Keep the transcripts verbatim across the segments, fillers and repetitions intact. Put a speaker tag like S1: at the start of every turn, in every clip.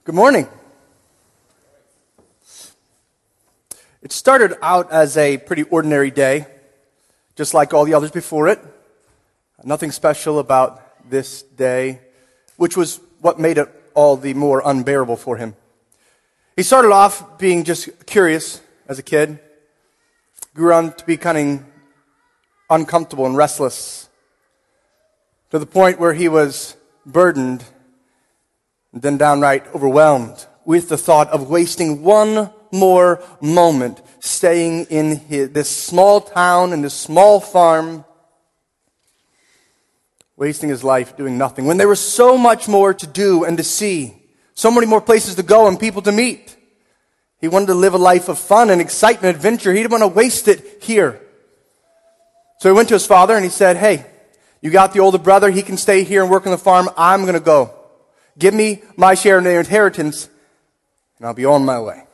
S1: Good morning. It started out as a pretty ordinary day, just like all the others before it. Nothing special about this day, which was what made it all the more unbearable for him. He started off being just curious as a kid, grew on to be kind of uncomfortable and restless, to the point where he was burdened and then downright overwhelmed with the thought of wasting one more moment staying in his, this small town, in this small farm, wasting his life doing nothing, when there was so much more to do and to see, so many more places to go and people to meet. He wanted to live a life of fun and excitement, adventure. He didn't want to waste it here. So he went to his father and he said, "Hey, you got the older brother. He can stay here and work on the farm. I'm going to go. Give me my share of the inheritance, and I'll be on my way."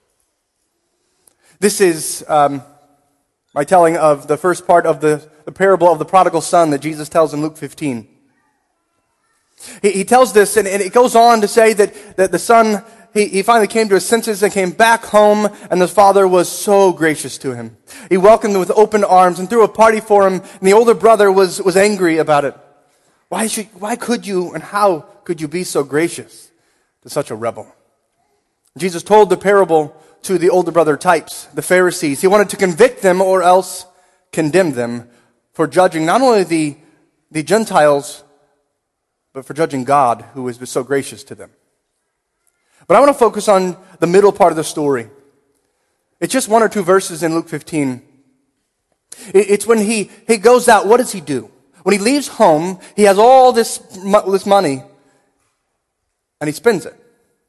S1: This is um, my telling of the first part of the, the parable of the prodigal son that Jesus tells in Luke fifteen. He, he tells this, and, and it goes on to say that, that the son, he, he finally came to his senses and came back home, and the father was so gracious to him. He welcomed him with open arms and threw a party for him, and the older brother was, was angry about it. Why should, why could you and how could you be so gracious to such a rebel? Jesus told the parable to the older brother types, the Pharisees. He wanted to convict them or else condemn them for judging not only the, the Gentiles, but for judging God who was so gracious to them. But I want to focus on the middle part of the story. It's just one or two verses in Luke fifteen. It's when he, he goes out, what does he do? When he leaves home, he has all this, this money, and he spends it.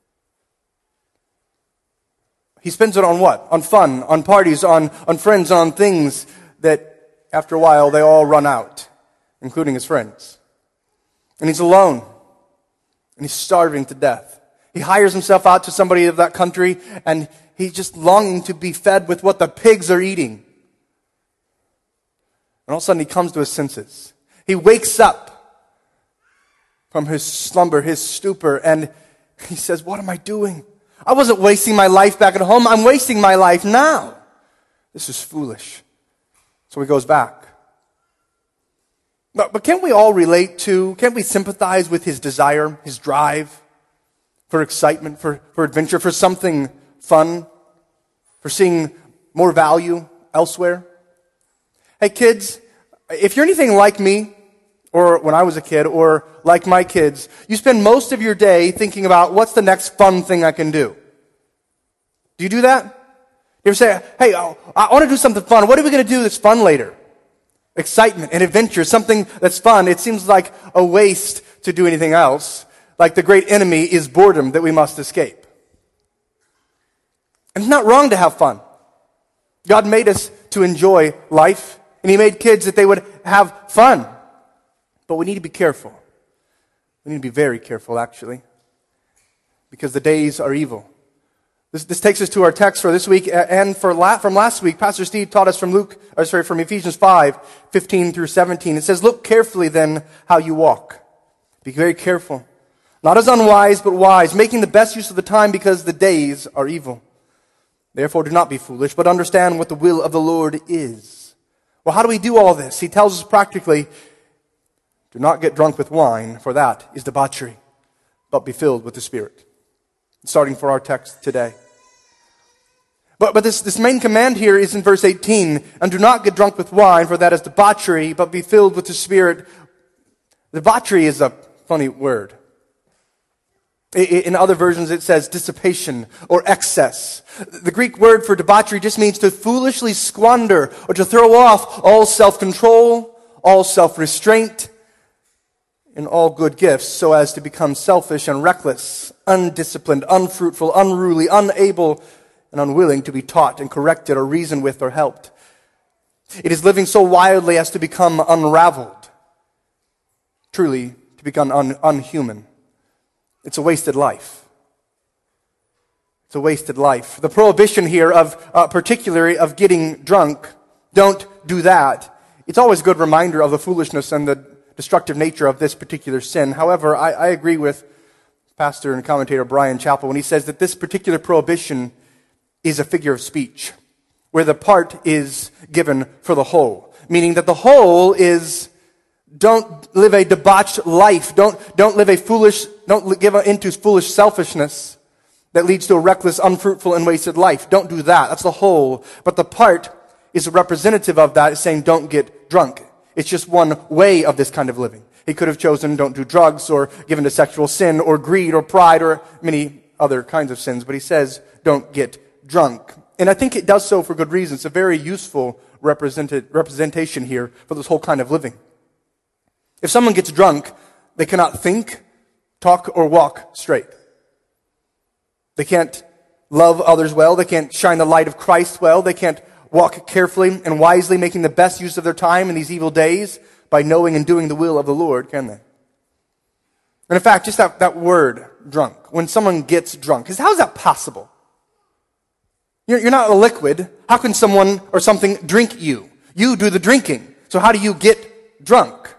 S1: He spends it on what? On fun, on parties, on, on friends, on things that after a while they all run out, including his friends. And he's alone, and he's starving to death. He hires himself out to somebody of that country, and he's just longing to be fed with what the pigs are eating. And all of a sudden he comes to his senses. He wakes up from his slumber, his stupor, and he says, "What am I doing? I wasn't wasting my life back at home. I'm wasting my life now. This is foolish." So he goes back. But, but can't we all relate to, can't we sympathize with his desire, his drive for excitement, for, for adventure, for something fun, for seeing more value elsewhere? Hey kids, if you're anything like me, or when I was a kid, or like my kids, you spend most of your day thinking about what's the next fun thing I can do. Do you do that? You ever say, "Hey, oh, I want to do something fun. What are we going to do that's fun later?" Excitement and adventure, something that's fun. It seems like a waste to do anything else. Like the great enemy is boredom that we must escape. And it's not wrong to have fun. God made us to enjoy life, and He made kids that they would have fun. But we need to be careful. We need to be very careful, actually, because the days are evil. This, this takes us to our text for this week, and for la- from last week, Pastor Steve taught us from Luke, or sorry, from Ephesians five, fifteen through seventeen. It says, "Look carefully then how you walk. Be very careful, not as unwise, but wise, making the best use of the time, because the days are evil. Therefore, do not be foolish, but understand what the will of the Lord is." Well, how do we do all this? He tells us practically, "Do not get drunk with wine, for that is debauchery, but be filled with the Spirit." Starting for our text today. But, but this, this main command here is in verse eighteen. "And do not get drunk with wine, for that is debauchery, but be filled with the Spirit." Debauchery is a funny word. In other versions it says dissipation or excess. The Greek word for debauchery just means to foolishly squander or to throw off all self-control, all self-restraint, and all good gifts so as to become selfish and reckless, undisciplined, unfruitful, unruly, unable, and unwilling to be taught and corrected or reasoned with or helped. It is living so wildly as to become unraveled, truly to become un- unhuman. It's a wasted life. It's a wasted life. The prohibition here of, uh, particularly of getting drunk, don't do that. It's always a good reminder of the foolishness and the destructive nature of this particular sin. However, I, I agree with pastor and commentator Brian Chappell, when he says that this particular prohibition is a figure of speech, where the part is given for the whole. Meaning that the whole is, don't live a debauched life. Don't, don't live a foolish, don't give into foolish selfishness that leads to a reckless, unfruitful, and wasted life. Don't do that. That's the whole. But the part is a representative of that, is saying don't get drunk. It's just one way of this kind of living. He could have chosen don't do drugs or given to sexual sin or greed or pride or many other kinds of sins. But he says don't get drunk. And I think it does so for good reason. It's a very useful represented, representation here for this whole kind of living. If someone gets drunk, they cannot think, talk, or walk straight. They can't love others well. They can't shine the light of Christ well. They can't walk carefully and wisely, making the best use of their time in these evil days by knowing and doing the will of the Lord, can they? And in fact, just that, that word, drunk, when someone gets drunk, how is that possible? You're, you're not a liquid. How can someone or something drink you? You do the drinking. So how do you get drunk?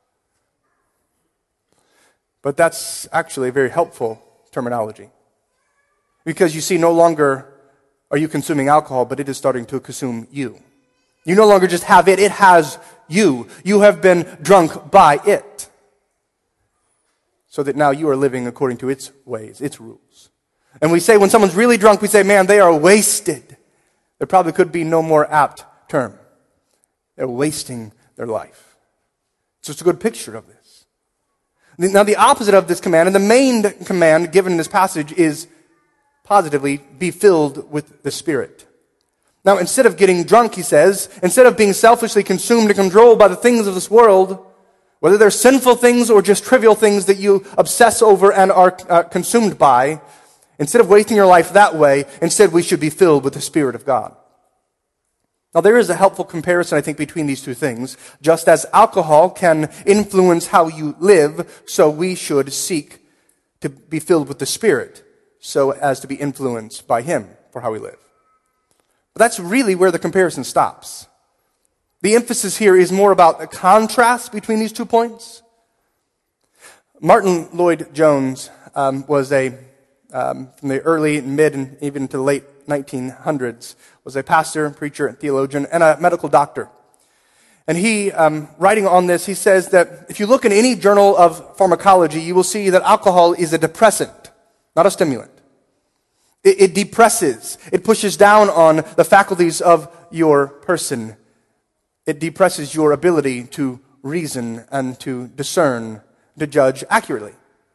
S1: But that's actually a very helpful terminology. Because you see, no longer are you consuming alcohol, but it is starting to consume you. You no longer just have it, it has you. You have been drunk by it. So that now you are living according to its ways, its rules. And we say when someone's really drunk, we say, man, they are wasted. There probably could be no more apt term. They're wasting their life. It's just a good picture of this. Now the opposite of this command, and the main command given in this passage is positively, be filled with the Spirit. Now, instead of getting drunk, he says, instead of being selfishly consumed and controlled by the things of this world, whether they're sinful things or just trivial things that you obsess over and are uh, consumed by, instead of wasting your life that way, instead we should be filled with the Spirit of God. Now, there is a helpful comparison, I think, between these two things. Just as alcohol can influence how you live, so we should seek to be filled with the Spirit, so as to be influenced by Him for how we live. But that's really where the comparison stops. The emphasis here is more about the contrast between these two points. Martin Lloyd-Jones um, was a, um, from the early, mid, and even to the late nineteen hundreds, was a pastor, preacher, and theologian, and a medical doctor. And he, um, writing on this, he says that if you look in any journal of pharmacology, you will see that alcohol is a depressant, not a stimulant. It, it depresses. It pushes down on the faculties of your person. It depresses your ability to reason and to discern, to judge accurately.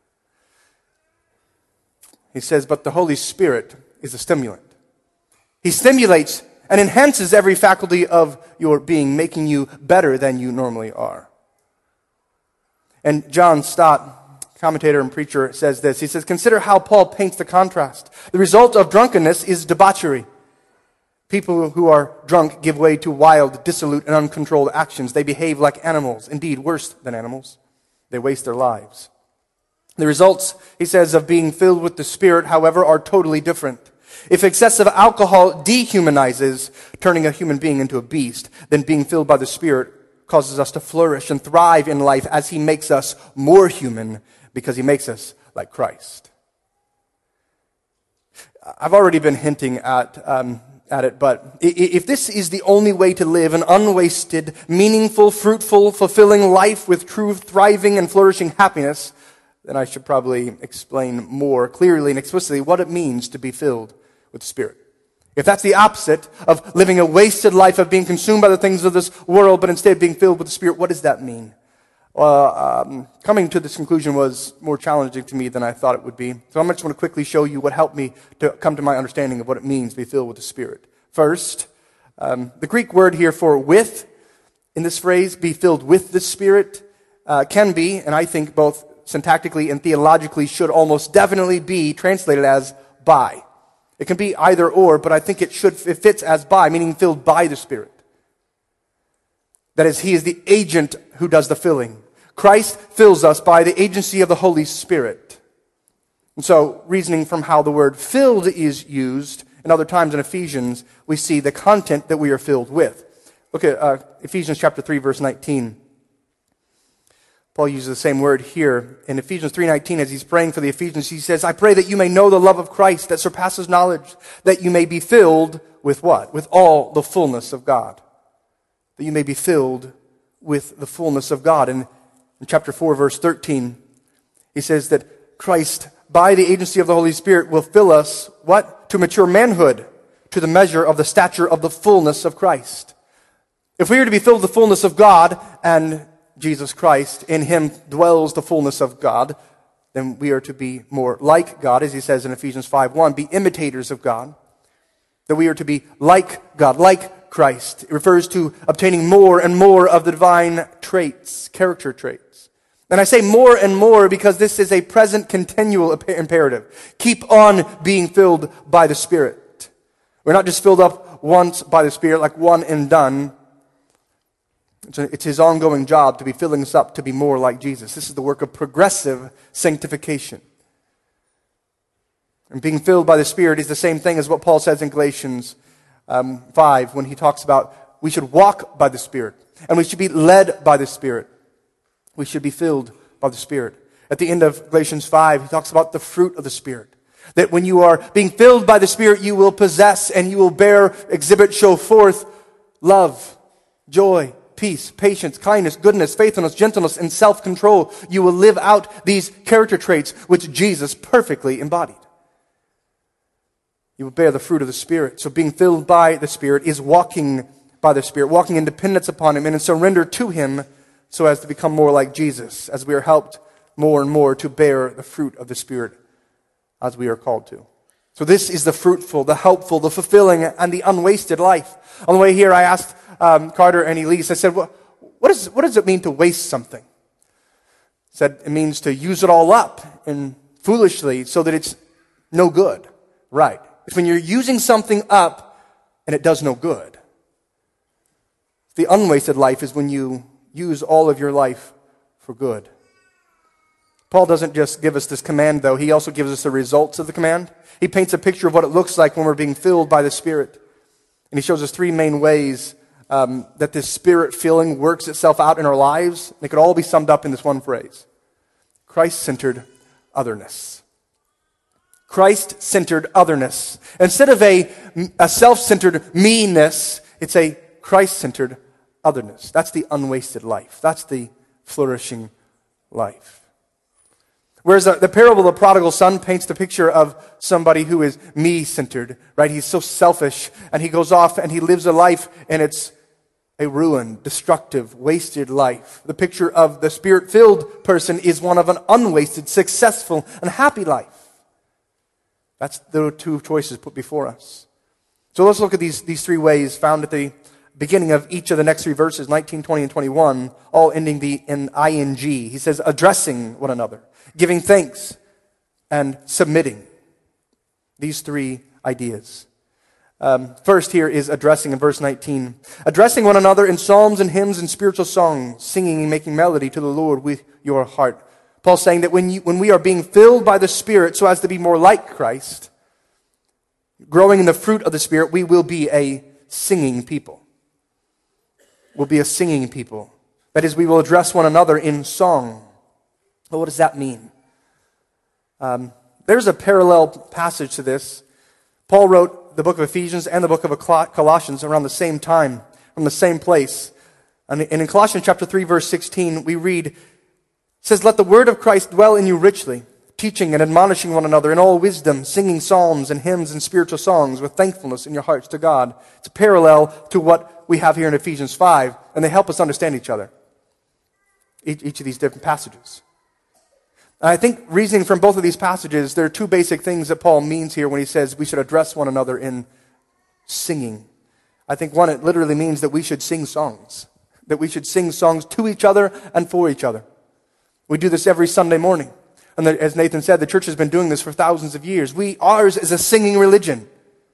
S1: He says, but the Holy Spirit is a stimulant. He stimulates and enhances every faculty of your being, making you better than you normally are. And John Stott, commentator and preacher, says this. He says, consider how Paul paints the contrast. The result of drunkenness is debauchery. People who are drunk give way to wild, dissolute, and uncontrolled actions. They behave like animals, indeed worse than animals. They waste their lives. The results, he says, of being filled with the Spirit, however, are totally different. If excessive alcohol dehumanizes, turning a human being into a beast, then being filled by the Spirit causes us to flourish and thrive in life as He makes us more human, because He makes us like Christ. I've already been hinting at um, at it, but if this is the only way to live an unwasted, meaningful, fruitful, fulfilling life with true thriving and flourishing happiness, then I should probably explain more clearly and explicitly what it means to be filled with the Spirit. If that's the opposite of living a wasted life, of being consumed by the things of this world, but instead being filled with the Spirit, what does that mean? Well, um, coming to this conclusion was more challenging to me than I thought it would be. So I just want to quickly show you what helped me to come to my understanding of what it means to be filled with the Spirit. First, um, the Greek word here for with, in this phrase, be filled with the Spirit, uh, can be, and I think both syntactically and theologically should almost definitely be translated as by. It can be either or, but I think it should, it fits as by, meaning filled by the Spirit. That is, He is the agent who does the filling. Christ fills us by the agency of the Holy Spirit. And so, reasoning from how the word filled is used, and other times in Ephesians, we see the content that we are filled with. Look at uh, Ephesians chapter three, verse nineteen. Paul uses the same word here in Ephesians three nineteen as he's praying for the Ephesians. He says, I pray that you may know the love of Christ that surpasses knowledge, that you may be filled with what? With all the fullness of God. That you may be filled with the fullness of God. And in chapter four, verse thirteen, he says that Christ, by the agency of the Holy Spirit, will fill us, what? To mature manhood, to the measure of the stature of the fullness of Christ. If we are to be filled with the fullness of God, and Jesus Christ, in him dwells the fullness of God, then we are to be more like God, as he says in Ephesians five one, be imitators of God. That we are to be like God, like Christ. It refers to obtaining more and more of the divine traits, character traits. And I say more and more because this is a present continual imperative. Keep on being filled by the Spirit. We're not just filled up once by the Spirit, like one and done. It's, a, it's his ongoing job to be filling us up to be more like Jesus. This is the work of progressive sanctification. And being filled by the Spirit is the same thing as what Paul says in Galatians um, five when he talks about we should walk by the Spirit and we should be led by the Spirit. We should be filled by the Spirit. At the end of Galatians five, he talks about the fruit of the Spirit. That when you are being filled by the Spirit, you will possess and you will bear, exhibit, show forth love, joy, peace, patience, kindness, goodness, faithfulness, gentleness, and self-control. You will live out these character traits which Jesus perfectly embodied. You will bear the fruit of the Spirit. So being filled by the Spirit is walking by the Spirit, walking in dependence upon him and in surrender to him so as to become more like Jesus, as we are helped more and more to bear the fruit of the Spirit as we are called to. So this is the fruitful, the helpful, the fulfilling, and the unwasted life. On the way here, I asked um, Carter and Elise, I said, what, what, is, what does it mean to waste something? I said, it means to use it all up and foolishly so that it's no good. Right. It's when you're using something up and it does no good. The unwasted life is when you use all of your life for good. Paul doesn't just give us this command, though. He also gives us the results of the command. He paints a picture of what it looks like when we're being filled by the Spirit. And he shows us three main ways um, that this Spirit filling works itself out in our lives. They could all be summed up in this one phrase. Christ-centered otherness. Christ-centered otherness. Instead of a, a self-centered meanness, it's a Christ-centered otherness. That's the unwasted life. That's the flourishing life. Whereas the, the parable of the prodigal son paints the picture of somebody who is me-centered, right? He's so selfish, and he goes off and he lives a life, and it's a ruined, destructive, wasted life. The picture of the Spirit-filled person is one of an unwasted, successful, and happy life. That's the two choices put before us. So let's look at these, these three ways found at the beginning of each of the next three verses, nineteen, twenty, and twenty-one, all ending the, in ing. He says, addressing one another, giving thanks, and submitting. These three ideas. Um, first here is addressing in verse nineteen. Addressing one another in psalms and hymns and spiritual songs, singing and making melody to the Lord with your heart. Paul's saying that when, you, when we are being filled by the Spirit so as to be more like Christ, growing in the fruit of the Spirit, we will be a singing people. We'll be a singing people. That is, we will address one another in song. Well, what does that mean? Um, there's a parallel passage to this. Paul wrote the book of Ephesians and the book of Colossians around the same time, from the same place. And in Colossians chapter three, verse sixteen, we read, it says, let the word of Christ dwell in you richly, teaching and admonishing one another in all wisdom, singing psalms and hymns and spiritual songs with thankfulness in your hearts to God. It's a parallel to what we have here in Ephesians five, and they help us understand each other. Each, each of these different passages. And I think reasoning from both of these passages, there are two basic things that Paul means here when he says we should address one another in singing. I think one, it literally means that we should sing songs. That we should sing songs to each other and for each other. We do this every Sunday morning. And the, as Nathan said, the church has been doing this for thousands of years. We, ours is a singing religion.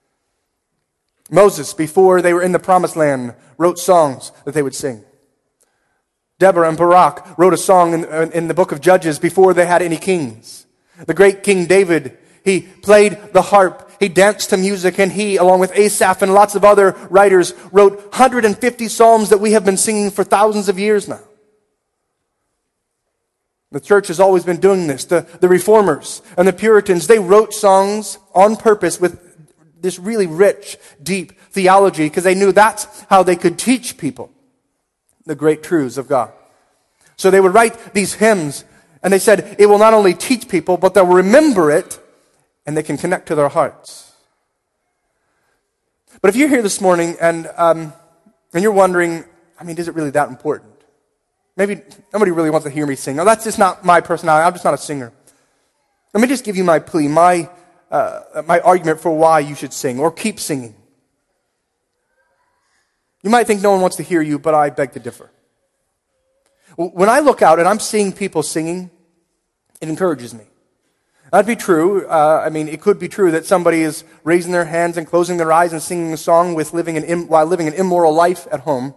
S1: Moses, before they were in the promised land, wrote songs that they would sing. Deborah and Barak wrote a song in, in the book of Judges before they had any kings. The great King David, he played the harp, he danced to music, and he, along with Asaph and lots of other writers, wrote one hundred fifty psalms that we have been singing for thousands of years now. The church has always been doing this. The, the Reformers and the Puritans, they wrote songs on purpose with this really rich, deep theology because they knew that's how they could teach people the great truths of God. So they would write these hymns, and they said it will not only teach people, but they'll remember it, and they can connect to their hearts. But if you're here this morning and um, and you're wondering, I mean, is it really that important? Maybe nobody really wants to hear me sing. No, that's just not my personality. I'm just not a singer. Let me just give you my plea, my uh, my argument for why you should sing or keep singing. You might think no one wants to hear you, but I beg to differ. When I look out and I'm seeing people singing, it encourages me. That'd be true. Uh, I mean, it could be true that somebody is raising their hands and closing their eyes and singing a song with living an Im- while living an immoral life at home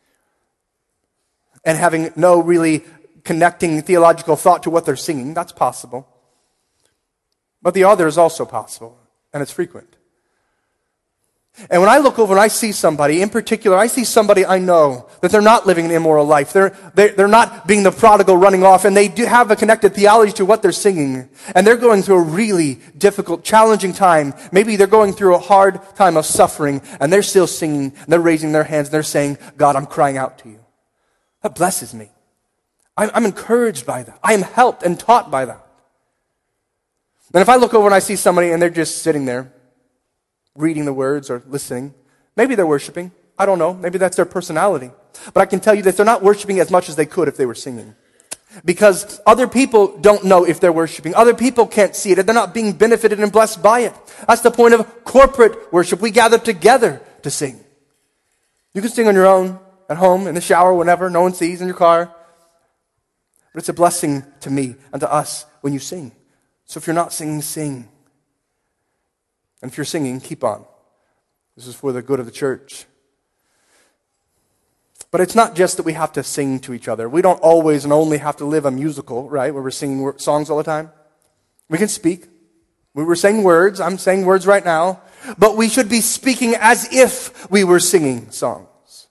S1: and having no really connecting theological thought to what they're singing. That's possible. But the other is also possible, and it's frequent. And when I look over and I see somebody, in particular, I see somebody I know that they're not living an immoral life. They're, they're, they're not being the prodigal running off, and they do have a connected theology to what they're singing. And they're going through a really difficult, challenging time. Maybe they're going through a hard time of suffering, and they're still singing, and they're raising their hands, and they're saying, God, I'm crying out to you. That blesses me. I'm, I'm encouraged by that. I am helped and taught by that. And if I look over and I see somebody, and they're just sitting there, reading the words or listening. Maybe they're worshiping. I don't know. Maybe that's their personality. But I can tell you that they're not worshiping as much as they could if they were singing. Because other people don't know if they're worshiping. Other people can't see it, and they're not being benefited and blessed by it. That's the point of corporate worship. We gather together to sing. You can sing on your own, at home, in the shower, whenever, no one sees, in your car. But it's a blessing to me and to us when you sing. So if you're not singing, sing. And if you're singing, keep on. This is for the good of the church. But it's not just that we have to sing to each other. We don't always and only have to live a musical, right, where we're singing songs all the time. We can speak. We were saying words. I'm saying words right now. But we should be speaking as if we were singing songs.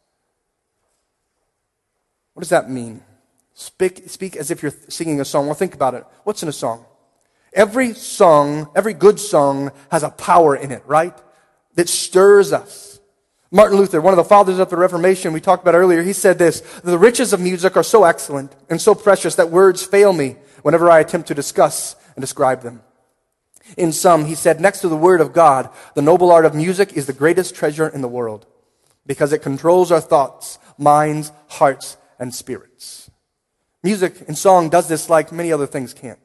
S1: What does that mean? Speak, speak as if you're singing a song. Well, think about it. What's in a song? Every song, every good song has a power in it, right? That stirs us. Martin Luther, one of the fathers of the Reformation we talked about earlier, he said this: the riches of music are so excellent and so precious that words fail me whenever I attempt to discuss and describe them. In sum, he said, next to the word of God, the noble art of music is the greatest treasure in the world because it controls our thoughts, minds, hearts, and spirits. Music and song does this like many other things can't.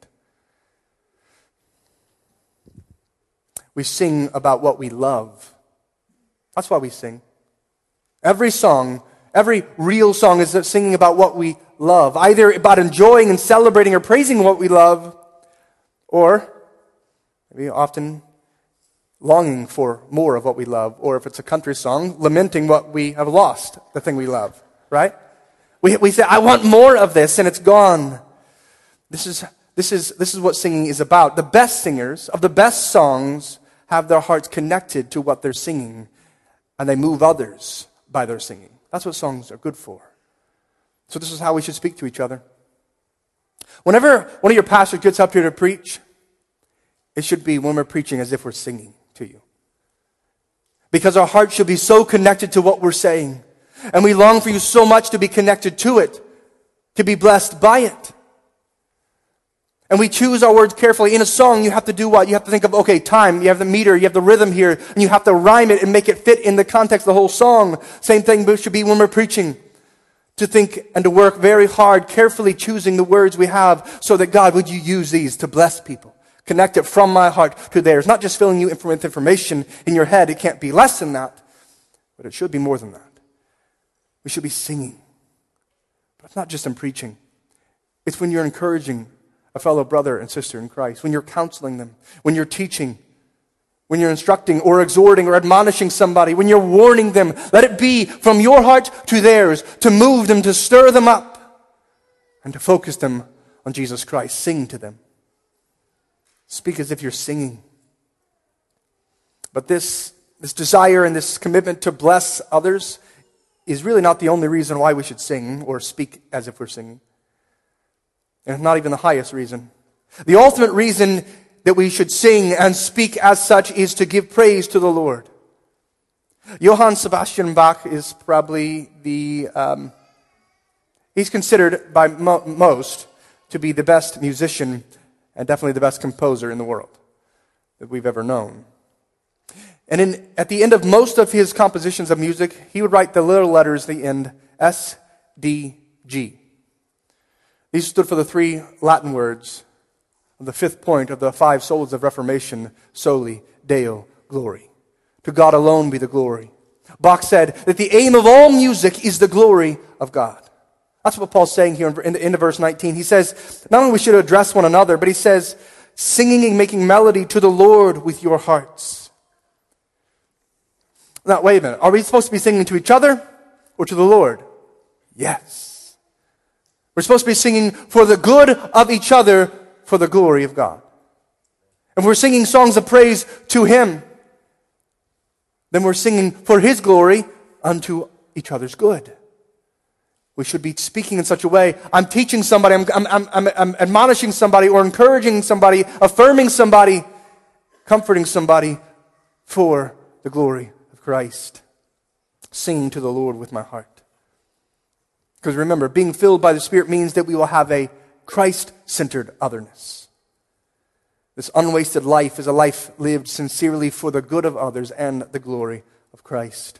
S1: We sing about what we love. That's why we sing. Every song, every real song is singing about what we love. Either about enjoying and celebrating or praising what we love, or maybe often longing for more of what we love. Or if it's a country song, lamenting what we have lost, the thing we love, right? We, we say, I want more of this, and it's gone. This is, this is, this is what singing is about. The best singers of the best songs have their hearts connected to what they're singing, and they move others by their singing. That's what songs are good for. So this is how we should speak to each other. Whenever one of your pastors gets up here to preach, it should be when we're preaching as if we're singing to you. Because our hearts should be so connected to what we're saying, and we long for you so much to be connected to it, to be blessed by it. And we choose our words carefully. In a song, you have to do what? You have to think of, okay, time. You have the meter. You have the rhythm here. And you have to rhyme it and make it fit in the context of the whole song. Same thing should be when we're preaching. To think and to work very hard, carefully choosing the words we have so that, God, would you use these to bless people? Connect it from my heart to theirs. Not just filling you with information in your head. It can't be less than that. But it should be more than that. We should be singing. But it's not just in preaching. It's when you're encouraging a fellow brother and sister in Christ, when you're counseling them, when you're teaching, when you're instructing or exhorting or admonishing somebody, when you're warning them. Let it be from your heart to theirs, to move them, to stir them up, and to focus them on Jesus Christ. Sing to them. Speak as if you're singing. But this, this desire and this commitment to bless others is really not the only reason why we should sing or speak as if we're singing. And it's not even the highest reason. The ultimate reason that we should sing and speak as such is to give praise to the Lord. Johann Sebastian Bach is probably the, um, he's considered by mo- most to be the best musician and definitely the best composer in the world that we've ever known. And in, at the end of most of his compositions of music, he would write the little letters at the end, S D G. These stood for the three Latin words of the fifth point of the five solas of Reformation, Soli Deo Glory. To God alone be the glory. Bach said that the aim of all music is the glory of God. That's what Paul's saying here in the end of verse nineteen. He says, not only we should address one another, but he says, singing and making melody to the Lord with your hearts. Now, wait a minute. Are we supposed to be singing to each other or to the Lord? Yes. We're supposed to be singing for the good of each other, for the glory of God. If we're singing songs of praise to Him, then we're singing for His glory unto each other's good. We should be speaking in such a way. I'm teaching somebody, I'm, I'm, I'm, I'm, I'm admonishing somebody, or encouraging somebody, affirming somebody, comforting somebody for the glory of Christ. Singing to the Lord with my heart. Because remember, being filled by the Spirit means that we will have a Christ-centered otherness. This unwasted life is a life lived sincerely for the good of others and the glory of Christ.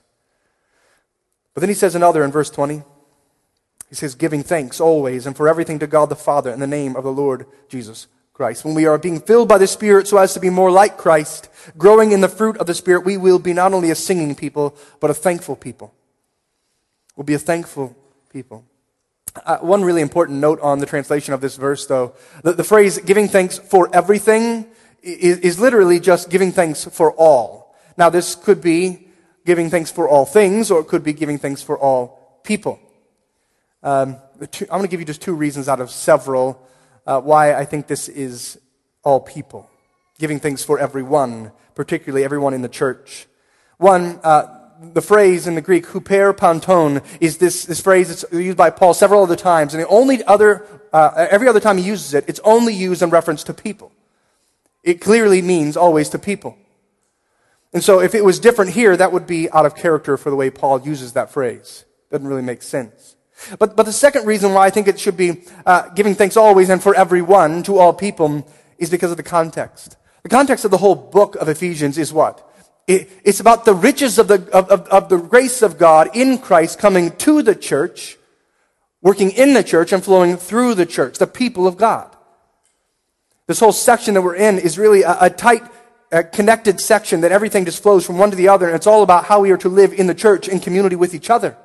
S1: But then he says another in verse twenty. He says, giving thanks always and for everything to God the Father in the name of the Lord Jesus Christ. When we are being filled by the Spirit so as to be more like Christ, growing in the fruit of the Spirit, we will be not only a singing people, but a thankful people. We'll be a thankful people. Uh, one really important note on the translation of this verse, though. The, the phrase, giving thanks for everything, is, is literally just giving thanks for all. Now, this could be giving thanks for all things, or it could be giving thanks for all people. Um, two, I'm going to give you just two reasons out of several uh, why I think this is all people. Giving thanks for everyone, particularly everyone in the church. One, uh, the phrase in the Greek, huper panton, is this, this phrase that's used by Paul several other times. And the only other, uh, every other time he uses it, it's only used in reference to people. It clearly means always to people. And so if it was different here, that would be out of character for the way Paul uses that phrase. Doesn't really make sense. But, but the second reason why I think it should be uh, giving thanks always and for everyone, to all people, is because of the context. The context of the whole book of Ephesians is what? It, it's about the riches of the, of, of, of the grace of God in Christ coming to the church, working in the church and flowing through the church, the people of God. This whole section that we're in is really a, a tight, a connected section that everything just flows from one to the other, and it's all about how we are to live in the church in community with each other.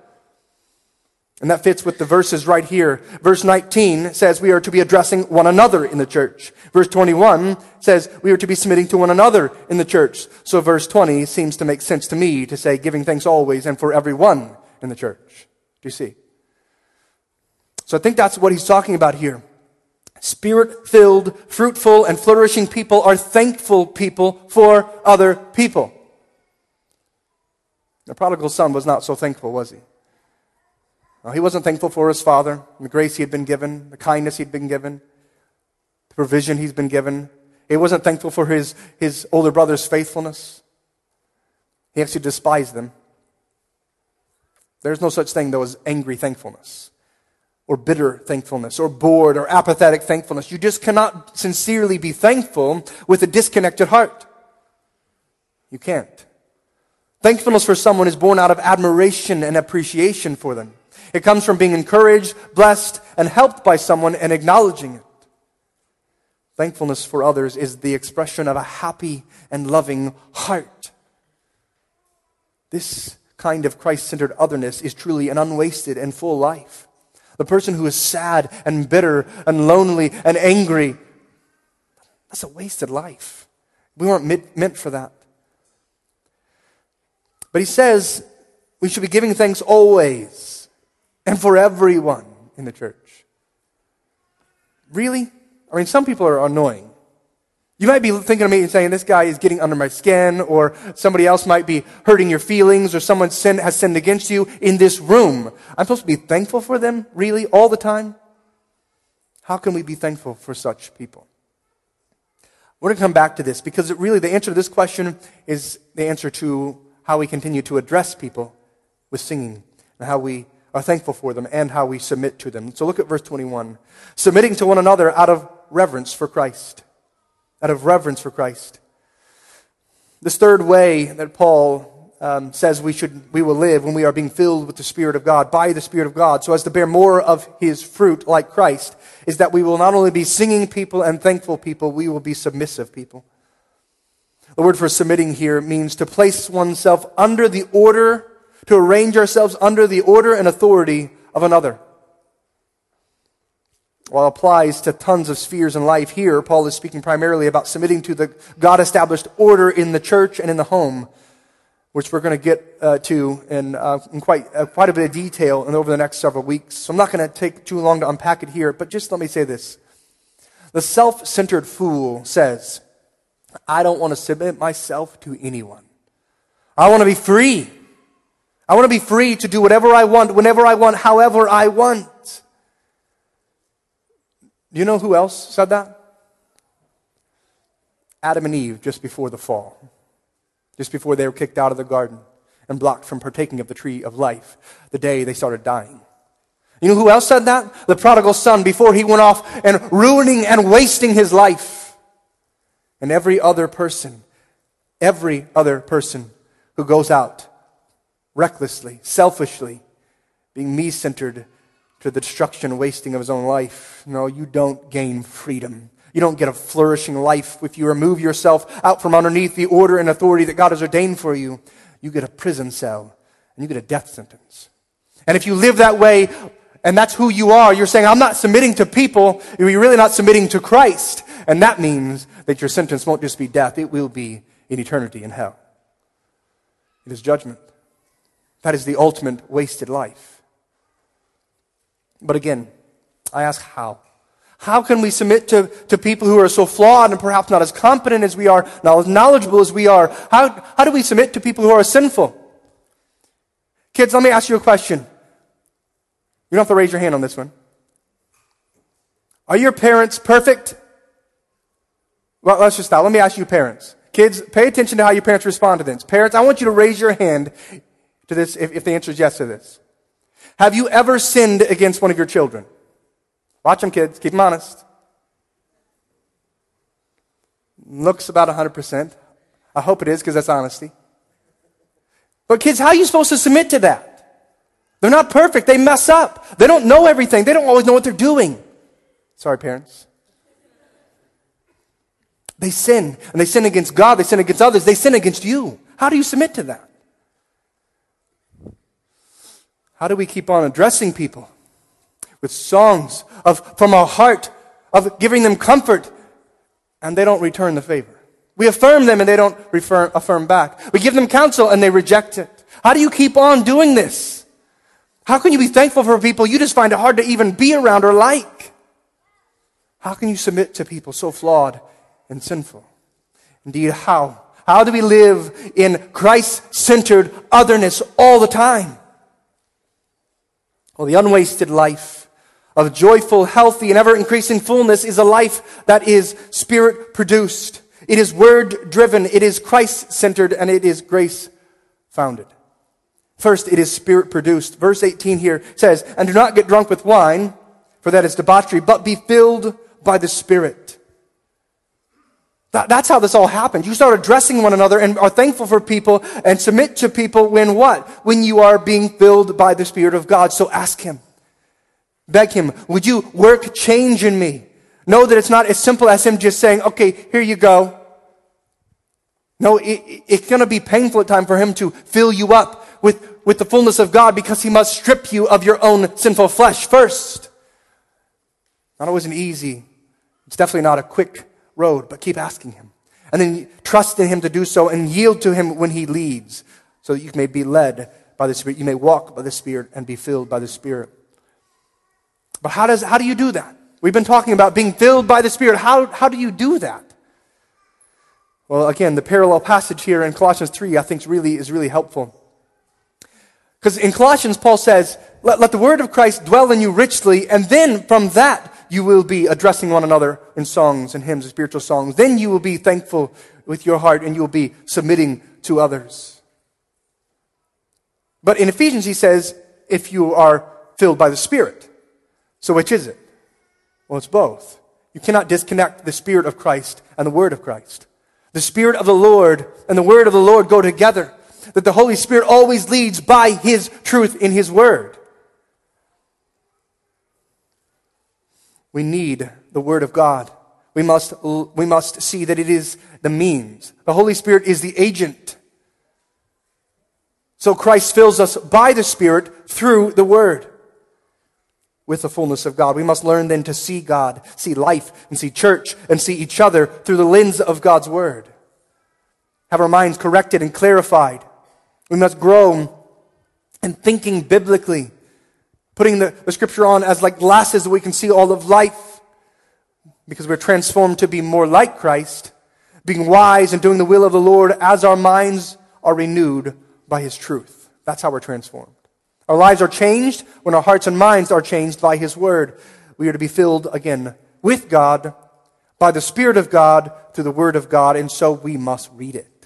S1: And that fits with the verses right here. Verse nineteen says we are to be addressing one another in the church. Verse twenty-one says we are to be submitting to one another in the church. So verse twenty seems to make sense to me to say giving thanks always and for everyone in the church. Do you see? So I think that's what he's talking about here. Spirit-filled, fruitful, and flourishing people are thankful people for other people. The prodigal son was not so thankful, was he? Well, he wasn't thankful for his father, the grace he had been given, the kindness he'd been given, the provision he's been given. He wasn't thankful for his, his older brother's faithfulness. He actually despised them. There's no such thing, though, as angry thankfulness, or bitter thankfulness, or bored or apathetic thankfulness. You just cannot sincerely be thankful with a disconnected heart. You can't. Thankfulness for someone is born out of admiration and appreciation for them. It comes from being encouraged, blessed, and helped by someone and acknowledging it. Thankfulness for others is the expression of a happy and loving heart. This kind of Christ-centered otherness is truly an unwasted and full life. The person who is sad and bitter and lonely and angry, that's a wasted life. We weren't meant for that. But he says we should be giving thanks always and for everyone in the church. Really? I mean, some people are annoying. You might be thinking of me and saying, this guy is getting under my skin, or somebody else might be hurting your feelings, or someone sin, has sinned against you in this room. I'm supposed to be thankful for them, really, all the time? How can we be thankful for such people? We're going to come back to this because it really the answer to this question is the answer to how we continue to address people with singing and how we are thankful for them and how we submit to them. So look at verse twenty-one. Submitting to one another out of reverence for Christ. Out of reverence for Christ. This third way that Paul um, says we should, we will live when we are being filled with the Spirit of God, by the Spirit of God, so as to bear more of His fruit like Christ, is that we will not only be singing people and thankful people, we will be submissive people. The word for submitting here means to place oneself under the order, to arrange ourselves under the order and authority of another. While it applies to tons of spheres in life, here Paul is speaking primarily about submitting to the God-established order in the church and in the home, which we're going to get uh, to in, uh, in quite uh, quite a bit of detail and over the next several weeks. So I'm not going to take too long to unpack it here, but just let me say this. The self-centered fool says, I don't want to submit myself to anyone. I want to be free. I want to be free to do whatever I want, whenever I want, however I want. Do you know who else said that? Adam and Eve, just before the fall. Just before they were kicked out of the garden and blocked from partaking of the tree of life, the day they started dying. You know who else said that? The prodigal son, before he went off and ruining and wasting his life. And every other person, every other person who goes out recklessly, selfishly, being me-centered to the destruction and wasting of his own life. No, you don't gain freedom. You don't get a flourishing life if you remove yourself out from underneath the order and authority that God has ordained for you. You get a prison cell and you get a death sentence. And if you live that way, and that's who you are, you're saying, I'm not submitting to people, you're really not submitting to Christ. And that means that your sentence won't just be death, it will be in eternity in hell. It is judgment. That is the ultimate wasted life. But again, I ask how? How can we submit to, to people who are so flawed and perhaps not as competent as we are, not as knowledgeable as we are? How, how do we submit to people who are sinful? Kids, let me ask you a question. You don't have to raise your hand on this one. Are your parents perfect? Well, let's just stop. Let me ask you parents. Kids, pay attention to how your parents respond to this. Parents, I want you to raise your hand to this if, if the answer is yes to this. Have you ever sinned against one of your children? Watch them, kids. Keep them honest. Looks about one hundred percent. I hope it is, because that's honesty. But kids, how are you supposed to submit to that? They're not perfect. They mess up. They don't know everything. They don't always know what they're doing. Sorry, parents. They sin. And they sin against God. They sin against others. They sin against you. How do you submit to that? How do we keep on addressing people with songs of from our heart, of giving them comfort, and they don't return the favor? We affirm them and they don't refer, affirm back. We give them counsel and they reject it. How do you keep on doing this? How can you be thankful for people you just find it hard to even be around or like? How can you submit to people so flawed and sinful? Indeed, how? How do we live in Christ-centered otherness all the time? Well, the unwasted life of joyful, healthy, and ever-increasing fullness is a life that is Spirit-produced. It is Word-driven, it is Christ-centered, and it is grace-founded. First, it is Spirit-produced. Verse eighteen here says, and do not get drunk with wine, for that is debauchery, but be filled by the Spirit. That, that's how this all happens. You start addressing one another and are thankful for people and submit to people when what? When you are being filled by the Spirit of God. So ask Him. Beg Him, would you work change in me? Know that it's not as simple as Him just saying, okay, here you go. No, it, it's going to be painful at times for Him to fill you up with, with the fullness of God, because He must strip you of your own sinful flesh first. Not always an easy, it's definitely not a quick road, but keep asking Him. And then trust in Him to do so and yield to Him when He leads, so that you may be led by the Spirit. You may walk by the Spirit and be filled by the Spirit. But how does how do you do that? We've been talking about being filled by the Spirit. How, how do you do that? Well, again, the parallel passage here in Colossians three, I think, really is really helpful. Because in Colossians, Paul says, let, let the word of Christ dwell in you richly, and then from that, you will be addressing one another in songs and hymns and spiritual songs. Then you will be thankful with your heart and you will be submitting to others. But in Ephesians he says, if you are filled by the Spirit. So which is it? Well, it's both. You cannot disconnect the Spirit of Christ and the Word of Christ. The Spirit of the Lord and the Word of the Lord go together. That the Holy Spirit always leads by His truth in His Word. We need the Word of God. We must, we must see that it is the means. The Holy Spirit is the agent. So Christ fills us by the Spirit through the Word. With the fullness of God. We must learn then to see God, see life, and see church, and see each other through the lens of God's Word. Have our minds corrected and clarified. We must grow in thinking biblically. Putting the, the Scripture on as like glasses that we can see all of life. Because we're transformed to be more like Christ. Being wise and doing the will of the Lord as our minds are renewed by His truth. That's how we're transformed. Our lives are changed when our hearts and minds are changed by His Word. We are to be filled again with God, by the Spirit of God, through the Word of God, and so we must read it.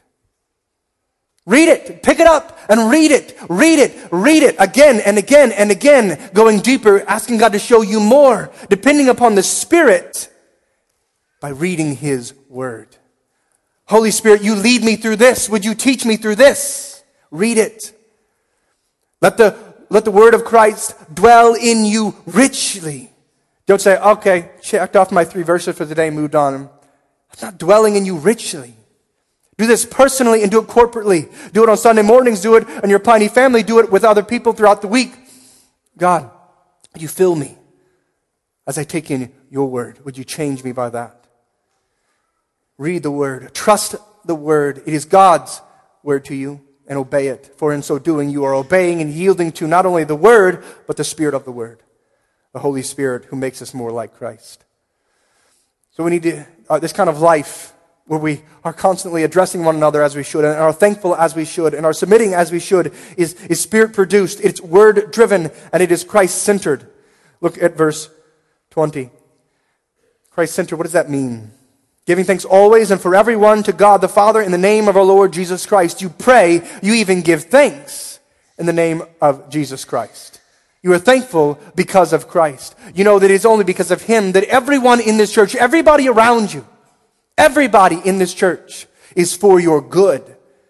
S1: Read it. Pick it up and read it. Read it. Read it again and again and again, going deeper, asking God to show you more, depending upon the Spirit, by reading His Word. Holy Spirit, you lead me through this. Would you teach me through this? Read it. Let the Let the Word of Christ dwell in you richly. Don't say, okay, checked off my three verses for the day, moved on. It's not dwelling in you richly. Do this personally and do it corporately. Do it on Sunday mornings. Do it in your Piney family. Do it with other people throughout the week. God, would you fill me as I take in your Word? Would you change me by that? Read the Word. Trust the Word. It is God's Word to you. And obey it. For in so doing, you are obeying and yielding to not only the Word, but the Spirit of the Word. The Holy Spirit who makes us more like Christ. So we need to, uh, this kind of life where we are constantly addressing one another as we should, and are thankful as we should, and are submitting as we should, is, is Spirit-produced. It's Word-driven, and it is Christ-centered. Look at verse twenty. Christ-centered, what does that mean? Giving thanks always and for everyone to God the Father in the name of our Lord Jesus Christ. You pray, you even give thanks in the name of Jesus Christ. You are thankful because of Christ. You know that it is only because of Him that everyone in this church, everybody around you, everybody in this church is for your good.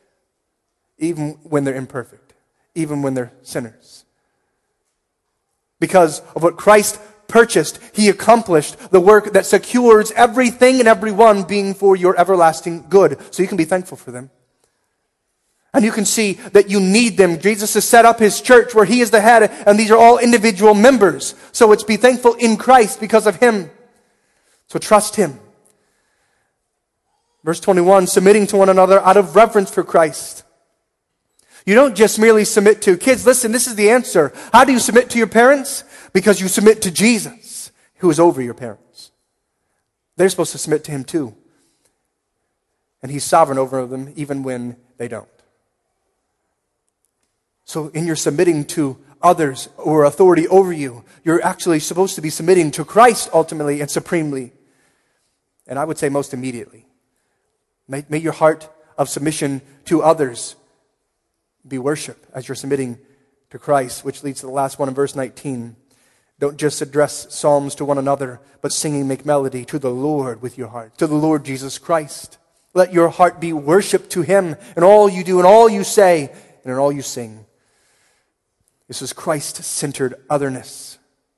S1: Even when they're imperfect. Even when they're sinners. Because of what Christ purchased, He accomplished the work that secures everything and everyone being for your everlasting good. So you can be thankful for them. And you can see that you need them. Jesus has set up His church where He is the head, and these are all individual members. So it's be thankful in Christ because of Him. So trust Him. Verse twenty-one, submitting to one another out of reverence for Christ. You don't just merely submit to kids. Listen, this is the answer. How do you submit to your parents? Because you submit to Jesus, who is over your parents. They're supposed to submit to Him too. And He's sovereign over them even when they don't. So in your submitting to others or authority over you, you're actually supposed to be submitting to Christ ultimately and supremely. And I would say most immediately. May, may your heart of submission to others be worship as you're submitting to Christ, which leads to the last one in verse nineteen. Don't just address psalms to one another, but singing make melody to the Lord with your heart, to the Lord Jesus Christ. Let your heart be worship to Him in all you do, in all you say, and in all you sing. This is Christ-centered otherness.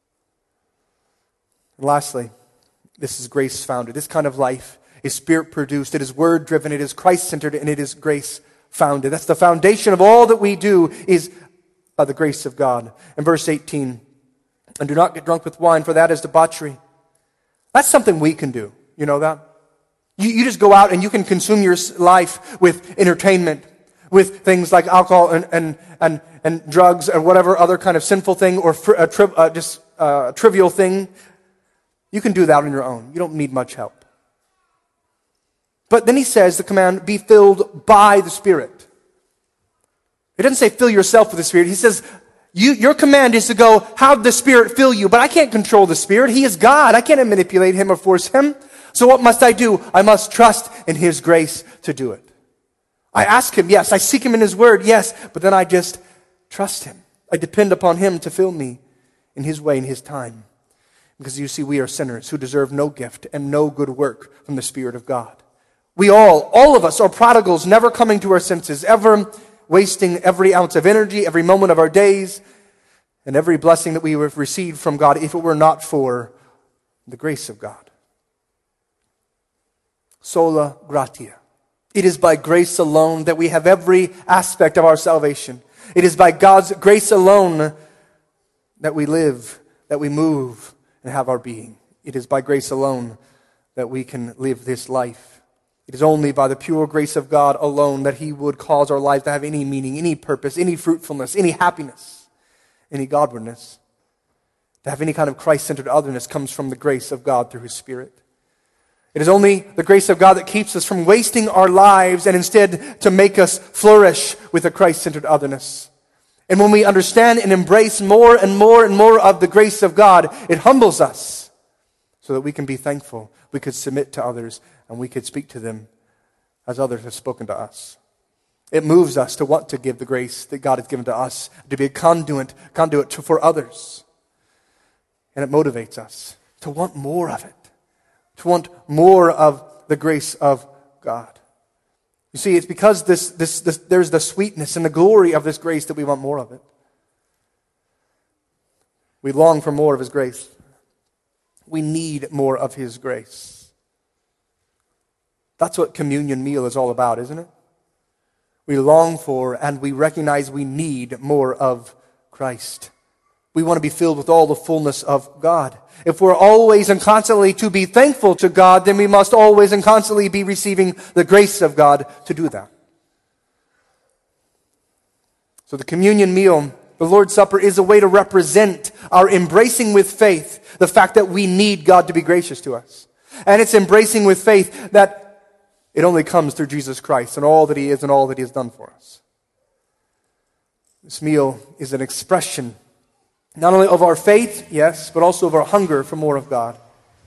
S1: And lastly, this is grace-founded. This kind of life is Spirit-produced. It is Word-driven. It is Christ-centered, and it is grace-founded. That's the foundation of all that we do is by the grace of God. In verse eighteen, and do not get drunk with wine, for that is debauchery. That's something we can do. You know that? You, you just go out and you can consume your life with entertainment, with things like alcohol and and and, and drugs and whatever other kind of sinful thing or fr- a tri- uh, just uh, trivial thing. You can do that on your own. You don't need much help. But then he says the command, be filled by the Spirit. He doesn't say fill yourself with the Spirit. He says You, your command is to go, have the Spirit fill you. But I can't control the Spirit. He is God. I can't manipulate Him or force Him. So what must I do? I must trust in His grace to do it. I ask Him, yes. I seek Him in His Word, yes. But then I just trust Him. I depend upon Him to fill me in His way, in His time. Because you see, we are sinners who deserve no gift and no good work from the Spirit of God. We all, all of us are prodigals, never coming to our senses, ever wasting every ounce of energy, every moment of our days, and every blessing that we have received from God if it were not for the grace of God. Sola gratia. It is by grace alone that we have every aspect of our salvation. It is by God's grace alone that we live, that we move, and have our being. It is by grace alone that we can live this life. It is only by the pure grace of God alone that He would cause our lives to have any meaning, any purpose, any fruitfulness, any happiness, any godliness. To have any kind of Christ-centered otherness comes from the grace of God through His Spirit. It is only the grace of God that keeps us from wasting our lives and instead to make us flourish with a Christ-centered otherness. And when we understand and embrace more and more and more of the grace of God, it humbles us so that we can be thankful. We could submit to others and we could speak to them as others have spoken to us. It moves us to want to give the grace that God has given to us, to be a conduit, conduit to, for others. And it motivates us to want more of it, to want more of the grace of God. You see, it's because this, this, this, there's the sweetness and the glory of this grace that we want more of it. We long for more of His grace. We need more of His grace. That's what communion meal is all about, isn't it? We long for and we recognize we need more of Christ. We want to be filled with all the fullness of God. If we're always and constantly to be thankful to God, then we must always and constantly be receiving the grace of God to do that. So the communion meal, the Lord's Supper, is a way to represent our embracing with faith the fact that we need God to be gracious to us. And it's embracing with faith that it only comes through Jesus Christ and all that He is and all that He has done for us. This meal is an expression not only of our faith, yes, but also of our hunger for more of God.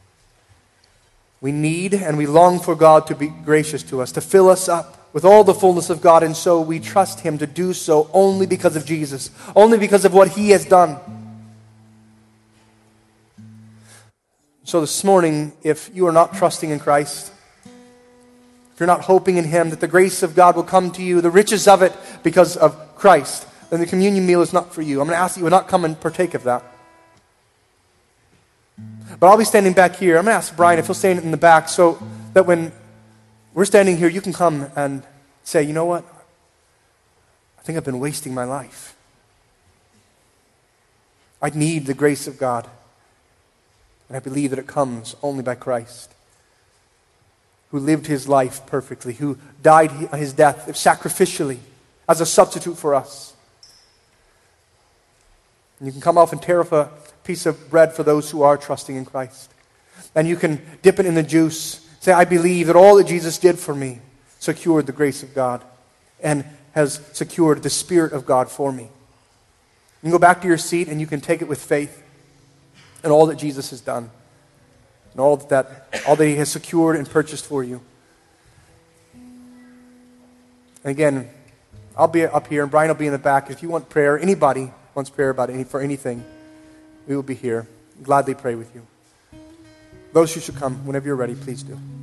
S1: We need and we long for God to be gracious to us, to fill us up with all the fullness of God, and so we trust Him to do so only because of Jesus, only because of what He has done. So this morning, if you are not trusting in Christ, if you're not hoping in Him that the grace of God will come to you, the riches of it because of Christ, then the communion meal is not for you. I'm going to ask that you would not come and partake of that. But I'll be standing back here. I'm going to ask Brian if he'll stand in the back so that when we're standing here, you can come and say, you know what? I think I've been wasting my life. I need the grace of God. And I believe that it comes only by Christ, who lived His life perfectly, who died His death sacrificially as a substitute for us. And you can come off and tear off a piece of bread for those who are trusting in Christ. And you can dip it in the juice. Say, I believe that all that Jesus did for me secured the grace of God and has secured the Spirit of God for me. You can go back to your seat and you can take it with faith in all that Jesus has done and all that, all that He has secured and purchased for you. And again, I'll be up here and Brian will be in the back. If you want prayer, anybody wants prayer about any for anything, we will be here. Gladly pray with you. Those who should come, whenever you're ready, please do.